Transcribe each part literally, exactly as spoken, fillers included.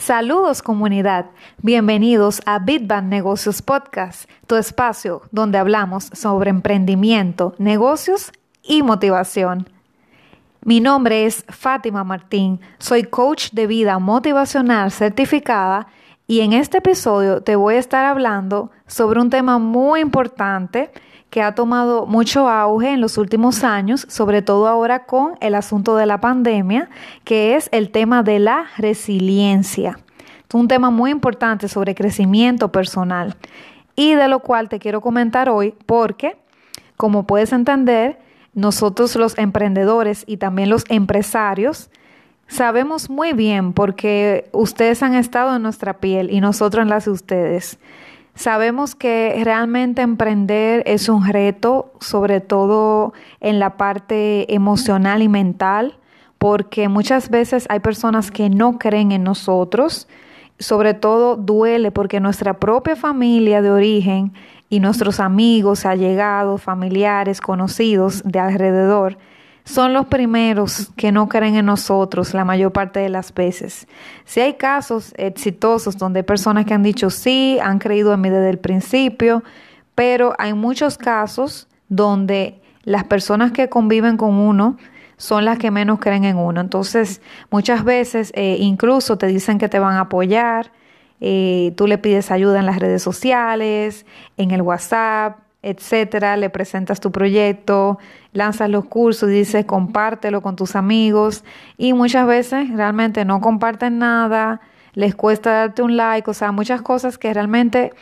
Saludos comunidad, bienvenidos a Bitbank Negocios Podcast, tu espacio donde hablamos sobre emprendimiento, negocios y motivación. Mi nombre es Fátima Martín, soy coach de vida motivacional certificada y en este episodio te voy a estar hablando sobre un tema muy importante que ha tomado mucho auge en los últimos años, sobre todo ahora con el asunto de la pandemia, que es el tema de la resiliencia. Es un tema muy importante sobre crecimiento personal y de lo cual te quiero comentar hoy porque, como puedes entender, nosotros los emprendedores y también los empresarios sabemos muy bien porque ustedes han estado en nuestra piel y nosotros en las de ustedes. Sabemos que realmente emprender es un reto, sobre todo en la parte emocional y mental, porque muchas veces hay personas que no creen en nosotros. Sobre todo duele porque nuestra propia familia de origen y nuestros amigos, allegados, familiares, conocidos de alrededor son los primeros que no creen en nosotros la mayor parte de las veces. Sí hay casos exitosos donde hay personas que han dicho sí, han creído en mí desde el principio, pero hay muchos casos donde las personas que conviven con uno son las que menos creen en uno. Entonces, muchas veces eh, incluso te dicen que te van a apoyar, eh, tú le pides ayuda en las redes sociales, en el WhatsApp, etcétera, le presentas tu proyecto, lanzas los cursos y dices compártelo con tus amigos y muchas veces realmente no comparten nada, les cuesta darte un like, o sea, muchas cosas que realmente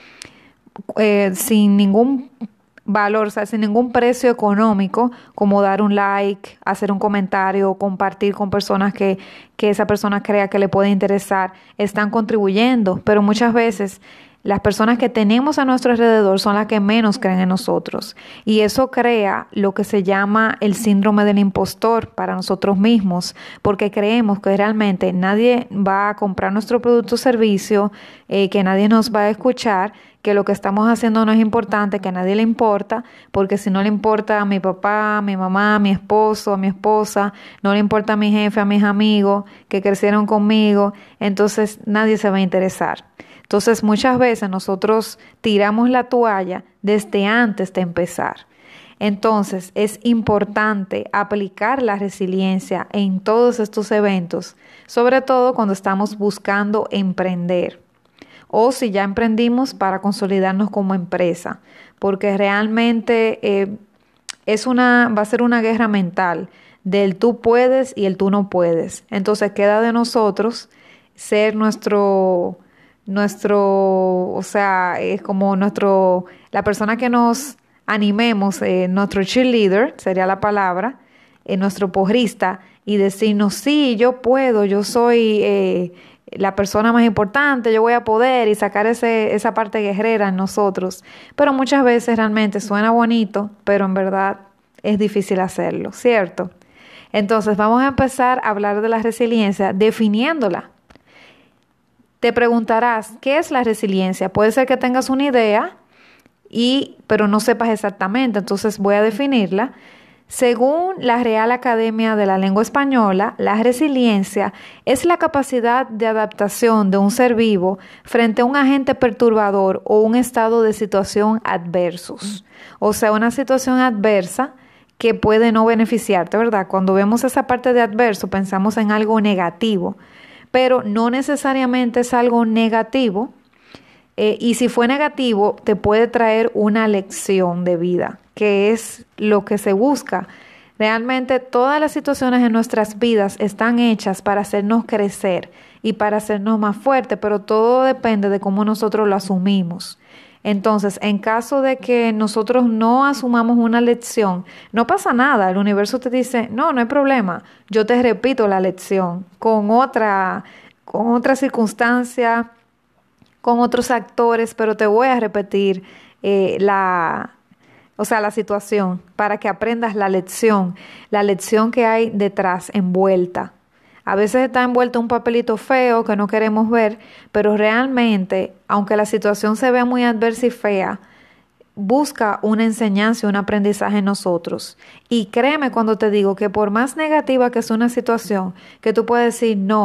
eh, sin ningún valor, o sea, sin ningún precio económico, como dar un like, hacer un comentario, compartir con personas que, que esa persona crea que le puede interesar, están contribuyendo, pero muchas veces las personas que tenemos a nuestro alrededor son las que menos creen en nosotros y eso crea lo que se llama el síndrome del impostor para nosotros mismos porque creemos que realmente nadie va a comprar nuestro producto o servicio, eh, que nadie nos va a escuchar, que lo que estamos haciendo no es importante, que a nadie le importa, porque si no le importa a mi papá, a mi mamá, a mi esposo, a mi esposa, no le importa a mi jefe, a mis amigos que crecieron conmigo, entonces nadie se va a interesar. Entonces muchas veces nosotros tiramos la toalla desde antes de empezar. Entonces es importante aplicar la resiliencia en todos estos eventos, sobre todo cuando estamos buscando emprender o si ya emprendimos para consolidarnos como empresa, porque realmente eh, es una, va a ser una guerra mental del tú puedes y el tú no puedes. Entonces queda de nosotros ser nuestro nuestro, o sea, es como nuestro, la persona que nos animemos, eh, nuestro cheerleader, sería la palabra, eh, nuestro porrista, y decirnos, sí, yo puedo, yo soy eh, la persona más importante, yo voy a poder, y sacar ese, esa parte guerrera en nosotros. Pero muchas veces realmente suena bonito, pero en verdad es difícil hacerlo, ¿cierto? Entonces vamos a empezar a hablar de la resiliencia definiéndola. Te preguntarás, ¿qué es la resiliencia? Puede ser que tengas una idea, y, pero no sepas exactamente, entonces voy a definirla. Según la Real Academia de la Lengua Española, la resiliencia es la capacidad de adaptación de un ser vivo frente a un agente perturbador o un estado de situación adversos. O sea, una situación adversa que puede no beneficiarte, ¿verdad? Cuando vemos esa parte de adverso, pensamos en algo negativo, pero no necesariamente es algo negativo, eh, y si fue negativo, te puede traer una lección de vida, que es lo que se busca. Realmente todas las situaciones en nuestras vidas están hechas para hacernos crecer y para hacernos más fuertes, pero todo depende de cómo nosotros lo asumimos. Entonces, en caso de que nosotros no asumamos una lección, no pasa nada. El universo te dice, no, no hay problema. Yo te repito la lección con otra, con otra circunstancia, con otros actores, pero te voy a repetir eh, la, o sea, la situación para que aprendas la lección, la lección que hay detrás, envuelta. A veces está envuelto un papelito feo que no queremos ver, pero realmente, aunque la situación se vea muy adversa y fea, busca una enseñanza y un aprendizaje en nosotros. Y créeme cuando te digo que por más negativa que sea una situación, que tú puedes decir, no,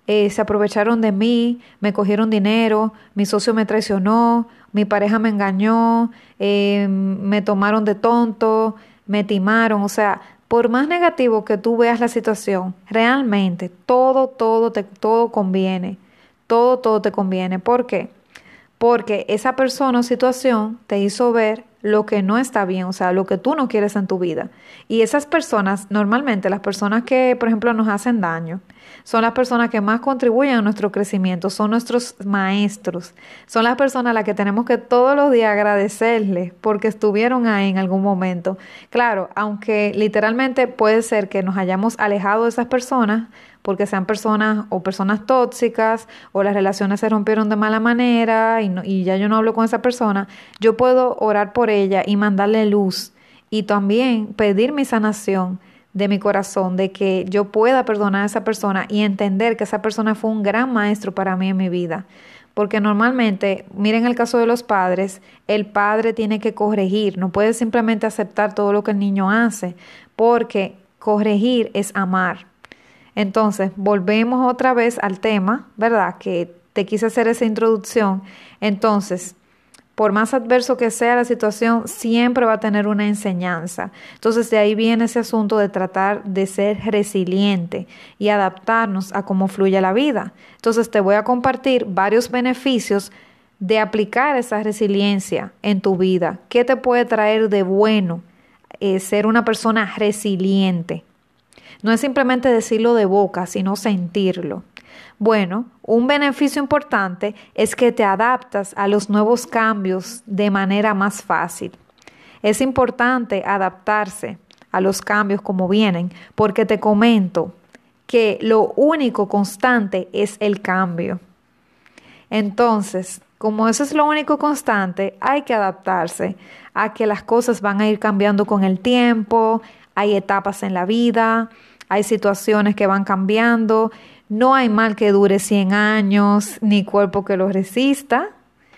eh, se aprovecharon de mí, me cogieron dinero, mi socio me traicionó, mi pareja me engañó, eh, me tomaron de tonto, me timaron. O sea, por más negativo que tú veas la situación, realmente todo, todo, te, todo conviene. Todo, todo te conviene. ¿Por qué? Porque esa persona o situación te hizo ver lo que no está bien, o sea, lo que tú no quieres en tu vida. Y esas personas, normalmente las personas que, por ejemplo, nos hacen daño, son las personas que más contribuyen a nuestro crecimiento, son nuestros maestros, son las personas a las que tenemos que todos los días agradecerles porque estuvieron ahí en algún momento. Claro, aunque literalmente puede ser que nos hayamos alejado de esas personas, porque sean personas o personas tóxicas o las relaciones se rompieron de mala manera y, no, y ya yo no hablo con esa persona, yo puedo orar por ella y mandarle luz y también pedir mi sanación de mi corazón, de que yo pueda perdonar a esa persona y entender que esa persona fue un gran maestro para mí en mi vida. Porque normalmente, miren el caso de los padres, el padre tiene que corregir, no puede simplemente aceptar todo lo que el niño hace, porque corregir es amar. Entonces, volvemos otra vez al tema, ¿verdad? Que te quise hacer esa introducción. Entonces, por más adverso que sea la situación, siempre va a tener una enseñanza. Entonces, de ahí viene ese asunto de tratar de ser resiliente y adaptarnos a cómo fluye la vida. Entonces, te voy a compartir varios beneficios de aplicar esa resiliencia en tu vida. ¿Qué te puede traer de bueno eh, ser una persona resiliente? No es simplemente decirlo de boca, sino sentirlo. Bueno, un beneficio importante es que te adaptas a los nuevos cambios de manera más fácil. Es importante adaptarse a los cambios como vienen, porque te comento que lo único constante es el cambio. Entonces, como eso es lo único constante, hay que adaptarse a que las cosas van a ir cambiando con el tiempo, hay etapas en la vida, hay situaciones que van cambiando, no hay mal que dure cien años, ni cuerpo que lo resista.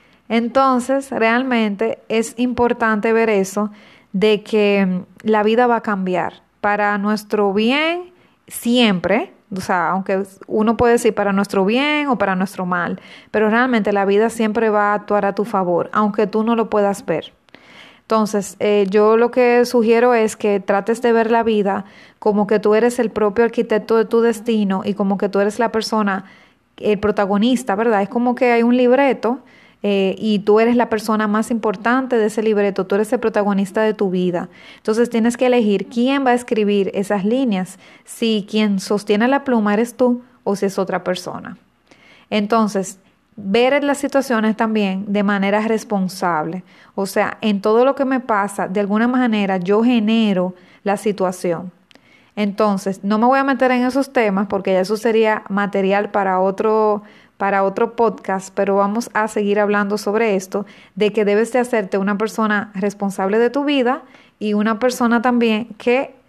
Entonces, realmente es importante ver eso, de que la vida va a cambiar para nuestro bien siempre. O sea, aunque uno puede decir para nuestro bien o para nuestro mal, pero realmente la vida siempre va a actuar a tu favor, aunque tú no lo puedas ver. Entonces, eh, yo lo que sugiero es que trates de ver la vida como que tú eres el propio arquitecto de tu destino y como que tú eres la persona, el protagonista, ¿verdad? Es como que hay un libreto eh, y tú eres la persona más importante de ese libreto, tú eres el protagonista de tu vida. Entonces, tienes que elegir quién va a escribir esas líneas, si quien sostiene la pluma eres tú o si es otra persona. Entonces, ver las situaciones también de manera responsable. O sea, en todo lo que me pasa, de alguna manera yo genero la situación. Entonces, no me voy a meter en esos temas porque ya eso sería material para otro, para otro podcast, pero vamos a seguir hablando sobre esto, de que debes de hacerte una persona responsable de tu vida y una persona también que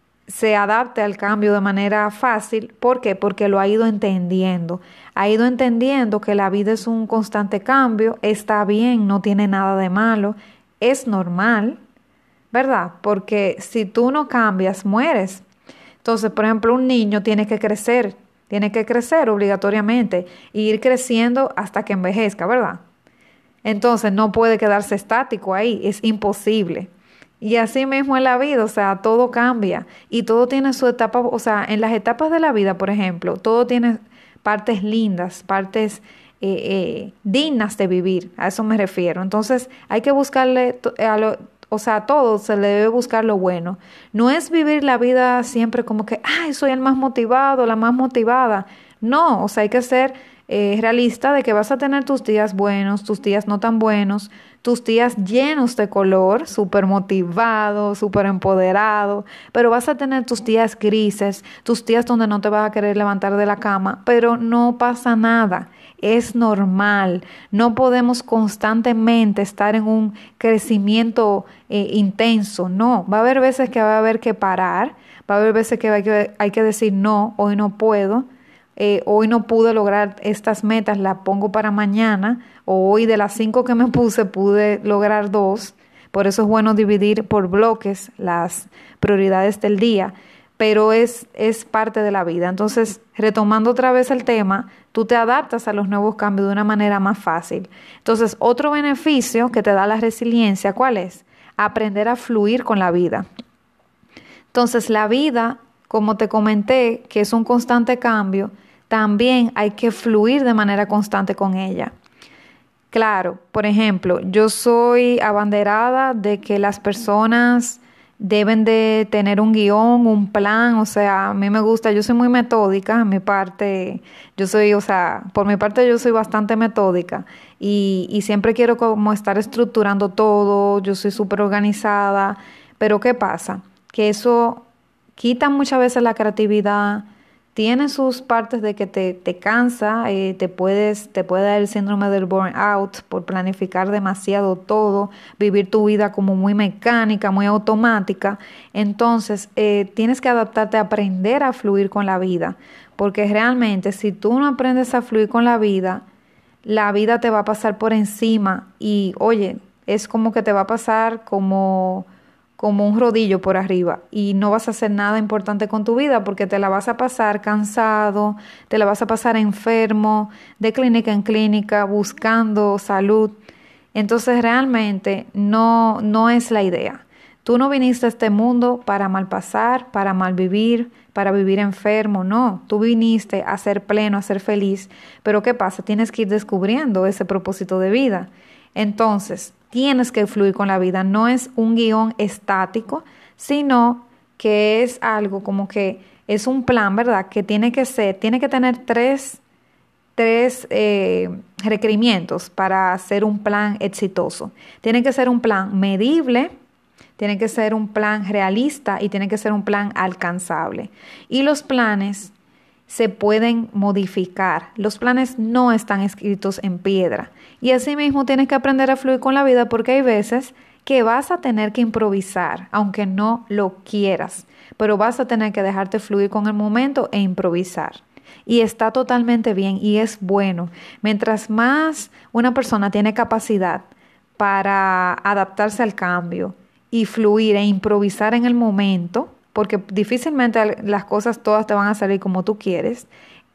se adapte al cambio de manera fácil. ¿Por qué? Porque lo ha ido entendiendo. Ha ido entendiendo que la vida es un constante cambio, está bien, no tiene nada de malo, es normal, ¿verdad? Porque si tú no cambias, mueres. Entonces, por ejemplo, un niño tiene que crecer, tiene que crecer obligatoriamente e ir creciendo hasta que envejezca, ¿verdad? Entonces, no puede quedarse estático ahí, es imposible. Y así mismo en la vida, o sea, todo cambia y todo tiene su etapa, o sea, en las etapas de la vida, por ejemplo, todo tiene partes lindas, partes eh, eh, dignas de vivir, a eso me refiero. Entonces, hay que buscarle, a lo, o sea, a todo se le debe buscar lo bueno. No es vivir la vida siempre como que, ay, soy el más motivado, la más motivada. No, o sea, hay que ser eh, realista de que vas a tener tus días buenos, tus días no tan buenos, tus días llenos de color, súper motivado, súper empoderado, pero vas a tener tus días grises, tus días donde no te vas a querer levantar de la cama, pero no pasa nada, es normal. No podemos constantemente estar en un crecimiento eh, intenso, no, va a haber veces que va a haber que parar, va a haber veces que hay que, hay que decir no, hoy no puedo. Eh, hoy no pude lograr estas metas, las pongo para mañana, o hoy de las cinco que me puse pude lograr dos. Por eso es bueno dividir por bloques las prioridades del día. pero es, es parte de la vida. Entonces, retomando otra vez el tema, tú te adaptas a los nuevos cambios de una manera más fácil. Entonces, otro beneficio que te da la resiliencia, ¿cuál es? Aprender a fluir con la vida. Entonces, la vida, como te comenté, que es un constante cambio, también hay que fluir de manera constante con ella. Claro, por ejemplo, yo soy abanderada de que las personas deben de tener un guión, un plan, o sea, a mí me gusta, yo soy muy metódica, mi parte, yo soy, o sea, por mi parte yo soy bastante metódica y, y siempre quiero como estar estructurando todo, yo soy súper organizada, pero ¿qué pasa? Que eso quita muchas veces la creatividad, tiene sus partes de que te, te cansa, eh, te puedes, te puede dar el síndrome del burnout por planificar demasiado todo, vivir tu vida como muy mecánica, muy automática. Entonces, eh, tienes que adaptarte a aprender a fluir con la vida, porque realmente si tú no aprendes a fluir con la vida, la vida te va a pasar por encima y, oye, es como que te va a pasar como como un rodillo por arriba y no vas a hacer nada importante con tu vida porque te la vas a pasar cansado, te la vas a pasar enfermo, de clínica en clínica, buscando salud. Entonces realmente no, no es la idea. Tú no viniste a este mundo para malpasar, para malvivir, para vivir enfermo, no. Tú viniste a ser pleno, a ser feliz. Pero ¿qué pasa? Tienes que ir descubriendo ese propósito de vida. Entonces, tienes que fluir con la vida. No es un guión estático, sino que es algo como que es un plan, ¿verdad? Que tiene que ser, tiene que tener tres, tres eh, requerimientos para hacer un plan exitoso. Tiene que ser un plan medible, tiene que ser un plan realista y tiene que ser un plan alcanzable. Y los planes se pueden modificar. Los planes no están escritos en piedra. Y asimismo tienes que aprender a fluir con la vida porque hay veces que vas a tener que improvisar, aunque no lo quieras, pero vas a tener que dejarte fluir con el momento e improvisar. Y está totalmente bien y es bueno. Mientras más una persona tiene capacidad para adaptarse al cambio y fluir e improvisar en el momento, porque difícilmente las cosas todas te van a salir como tú quieres,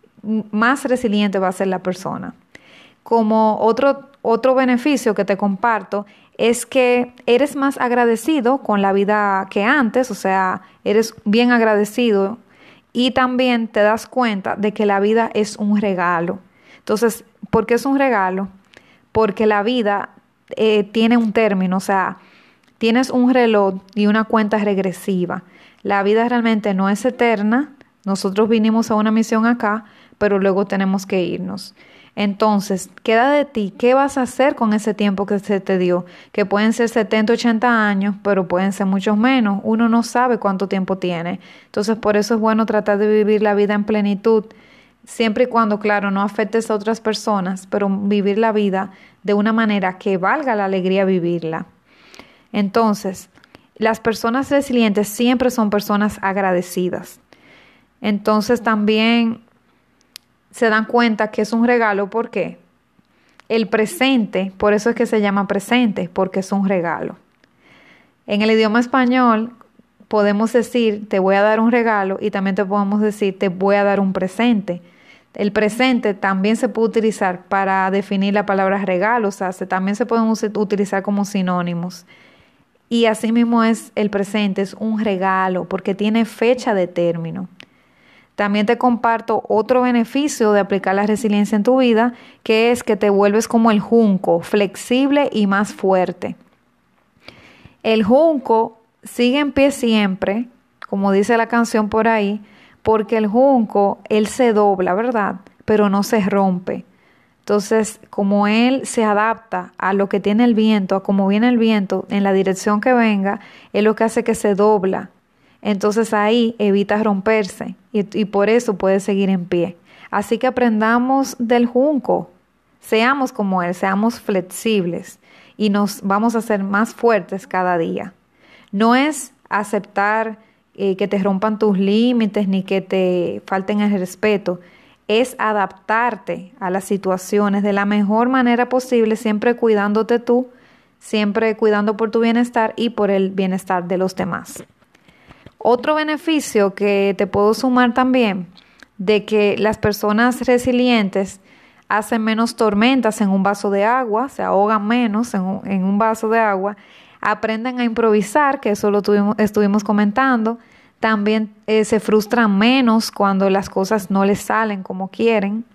más resiliente va a ser la persona. Como otro, otro beneficio que te comparto es que eres más agradecido con la vida que antes, o sea, eres bien agradecido y también te das cuenta de que la vida es un regalo. Entonces, ¿por qué es un regalo? Porque la vida eh, tiene un término, o sea, tienes un reloj y una cuenta regresiva. La vida realmente no es eterna. Nosotros vinimos a una misión acá, pero luego tenemos que irnos. Entonces, queda de ti. ¿Qué vas a hacer con ese tiempo que se te dio? Que pueden ser setenta, ochenta años, pero pueden ser muchos menos. Uno no sabe cuánto tiempo tiene. Entonces, por eso es bueno tratar de vivir la vida en plenitud, siempre y cuando, claro, no afectes a otras personas, pero vivir la vida de una manera que valga la alegría vivirla. Entonces, las personas resilientes siempre son personas agradecidas. Entonces también se dan cuenta que es un regalo. ¿Por qué? El presente, por eso es que se llama presente, porque es un regalo. En el idioma español podemos decir te voy a dar un regalo y también te podemos decir te voy a dar un presente. El presente también se puede utilizar para definir la palabra regalo, o sea, se, también se pueden utilizar como sinónimos. Y así mismo es el presente, es un regalo porque tiene fecha de término. También te comparto otro beneficio de aplicar la resiliencia en tu vida, que es que te vuelves como el junco, flexible y más fuerte. El junco sigue en pie siempre, como dice la canción por ahí, porque el junco, él se dobla, ¿verdad? Pero no se rompe. Entonces, como él se adapta a lo que tiene el viento, a cómo viene el viento, en la dirección que venga, es lo que hace que se dobla. Entonces ahí evita romperse y, y por eso puede seguir en pie. Así que aprendamos del junco, seamos como él, seamos flexibles y nos vamos a hacer más fuertes cada día. No es aceptar eh, que te rompan tus límites ni que te falten el respeto. Es adaptarte a las situaciones de la mejor manera posible, siempre cuidándote tú, siempre cuidando por tu bienestar y por el bienestar de los demás. Otro beneficio que te puedo sumar también de que las personas resilientes hacen menos tormentas en un vaso de agua, se ahogan menos en un, en un vaso de agua, aprenden a improvisar, que eso lo tuvimos, estuvimos comentando, también eh, se frustran menos cuando las cosas no les salen como quieren,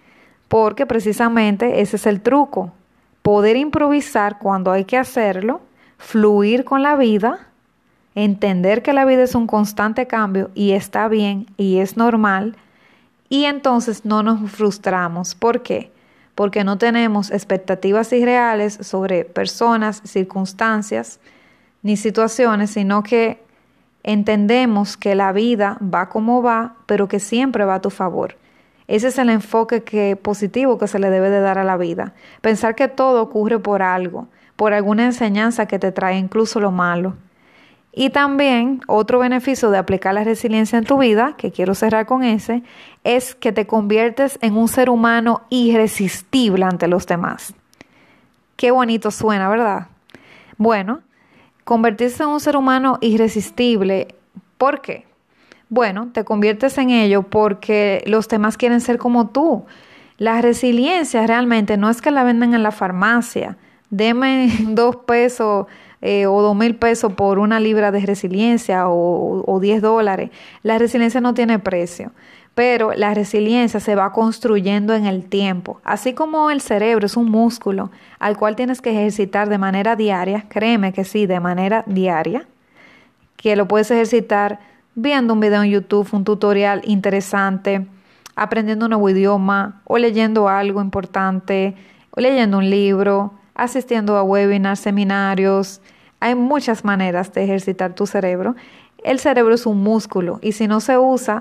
porque precisamente ese es el truco, poder improvisar cuando hay que hacerlo, fluir con la vida, entender que la vida es un constante cambio y está bien y es normal, y entonces no nos frustramos. ¿Por qué? Porque no tenemos expectativas irreales sobre personas, circunstancias ni situaciones, sino que entendemos que la vida va como va, pero que siempre va a tu favor. Ese es el enfoque que, positivo que se le debe de dar a la vida. Pensar que todo ocurre por algo, por alguna enseñanza que te trae incluso lo malo. Y también otro beneficio de aplicar la resiliencia en tu vida, que quiero cerrar con ese, es que te conviertes en un ser humano irresistible ante los demás. Qué bonito suena, ¿verdad? Bueno, convertirse en un ser humano irresistible, ¿por qué? Bueno, te conviertes en ello porque los demás quieren ser como tú. La resiliencia realmente no es que la venden en la farmacia. Deme dos pesos eh, o dos mil pesos por una libra de resiliencia o, o diez dólares. La resiliencia no tiene precio, pero la resiliencia se va construyendo en el tiempo. Así como el cerebro es un músculo al cual tienes que ejercitar de manera diaria, créeme que sí, de manera diaria, que lo puedes ejercitar viendo un video en YouTube, un tutorial interesante, aprendiendo un nuevo idioma o leyendo algo importante, o leyendo un libro, asistiendo a webinars, seminarios. Hay muchas maneras de ejercitar tu cerebro. El cerebro es un músculo y si no se usa,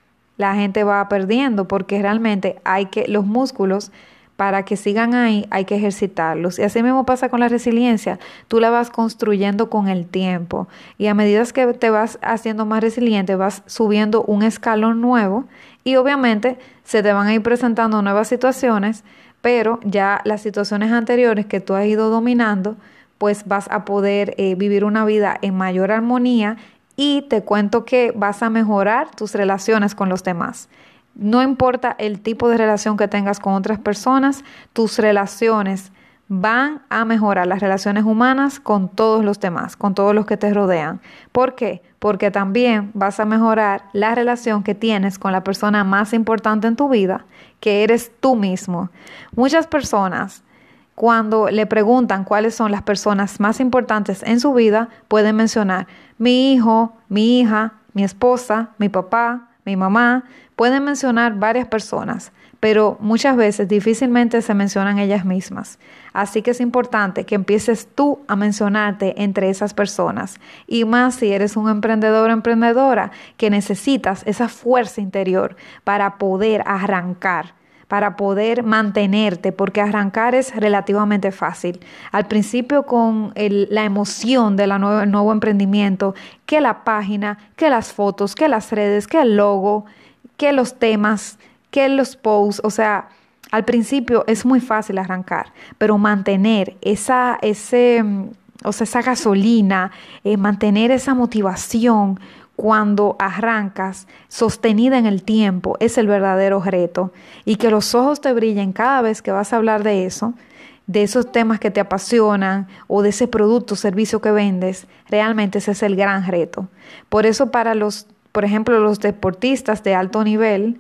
la gente va perdiendo porque realmente hay que, los músculos, para que sigan ahí, hay que ejercitarlos. Y así mismo pasa con la resiliencia. Tú la vas construyendo con el tiempo. Y a medida que te vas haciendo más resiliente, vas subiendo un escalón nuevo. Y obviamente se te van a ir presentando nuevas situaciones, pero ya las situaciones anteriores que tú has ido dominando, pues vas a poder eh, vivir una vida en mayor armonía. Y te cuento que vas a mejorar tus relaciones con los demás. No importa el tipo de relación que tengas con otras personas, tus relaciones van a mejorar, las relaciones humanas con todos los demás, con todos los que te rodean. ¿Por qué? Porque también vas a mejorar la relación que tienes con la persona más importante en tu vida, que eres tú mismo. Muchas personas, cuando le preguntan cuáles son las personas más importantes en su vida, pueden mencionar mi hijo, mi hija, mi esposa, mi papá, mi mamá. Pueden mencionar varias personas, pero muchas veces difícilmente se mencionan ellas mismas. Así que es importante que empieces tú a mencionarte entre esas personas. Y más si eres un emprendedor o emprendedora que necesitas esa fuerza interior para poder arrancar, para poder mantenerte, porque arrancar es relativamente fácil. Al principio con el, la emoción del nuevo, nuevo emprendimiento, que la página, que las fotos, que las redes, que el logo, que los temas, que los posts, o sea, al principio es muy fácil arrancar, pero mantener esa, ese, o sea, esa gasolina, eh, mantener esa motivación cuando arrancas, sostenida en el tiempo, es el verdadero reto. Y que los ojos te brillen cada vez que vas a hablar de eso, de esos temas que te apasionan o de ese producto o servicio que vendes, realmente ese es el gran reto. Por eso para los, por ejemplo, los deportistas de alto nivel,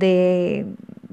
de,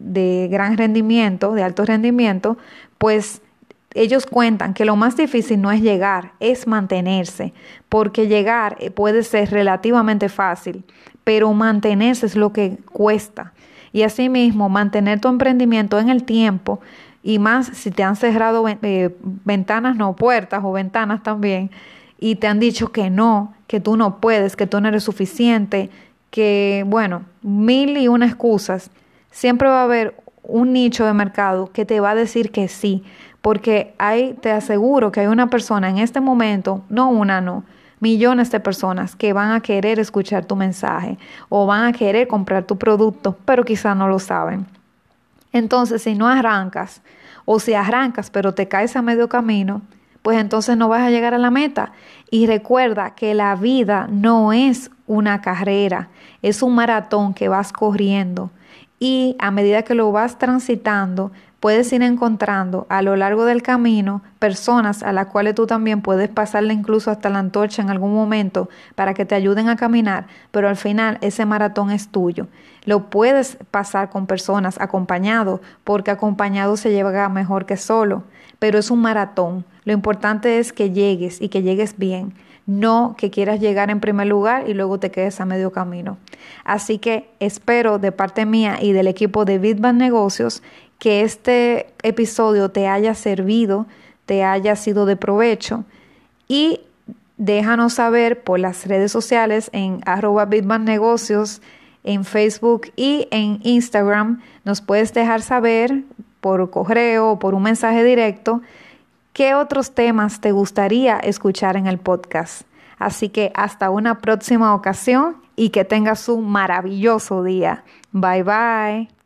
de gran rendimiento, de alto rendimiento, pues ellos cuentan que lo más difícil no es llegar, es mantenerse, porque llegar puede ser relativamente fácil, pero mantenerse es lo que cuesta. Y asimismo, mantener tu emprendimiento en el tiempo, y más si te han cerrado eh, ventanas, no puertas o ventanas también, y te han dicho que no, que tú no puedes, que tú no eres suficiente, que bueno, mil y una excusas. Siempre va a haber un nicho de mercado que te va a decir que sí, porque hay, te aseguro que hay una persona en este momento, no una, no, millones de personas que van a querer escuchar tu mensaje o van a querer comprar tu producto, pero quizás no lo saben. Entonces, si no arrancas o si arrancas pero te caes a medio camino, pues entonces no vas a llegar a la meta. Y recuerda que la vida no es una carrera, es un maratón que vas corriendo y a medida que lo vas transitando, puedes ir encontrando a lo largo del camino personas a las cuales tú también puedes pasarle incluso hasta la antorcha en algún momento para que te ayuden a caminar, pero al final ese maratón es tuyo. Lo puedes pasar con personas acompañado, porque acompañado se llega mejor que solo, pero es un maratón. Lo importante es que llegues y que llegues bien, no que quieras llegar en primer lugar y luego te quedes a medio camino. Así que espero de parte mía y del equipo de Bitban Negocios que este episodio te haya servido, te haya sido de provecho y déjanos saber por las redes sociales en arroba Bitban Negocios, en Facebook y en Instagram. Nos puedes dejar saber por correo o por un mensaje directo qué otros temas te gustaría escuchar en el podcast. Así que hasta una próxima ocasión y que tengas un maravilloso día. Bye bye.